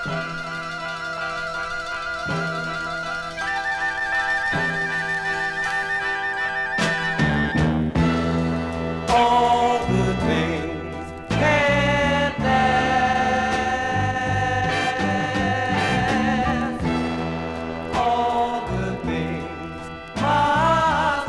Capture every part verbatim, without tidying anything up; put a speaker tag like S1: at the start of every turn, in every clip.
S1: All the things can't last. All the things must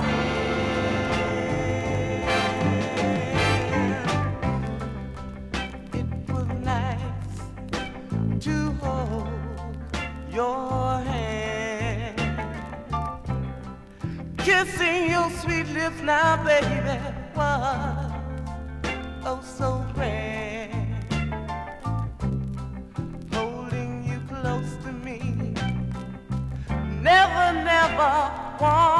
S1: end. It was nice to hold your hand, kissing your sweet lips now, baby, was oh so grand. Holding you close to me, never, never want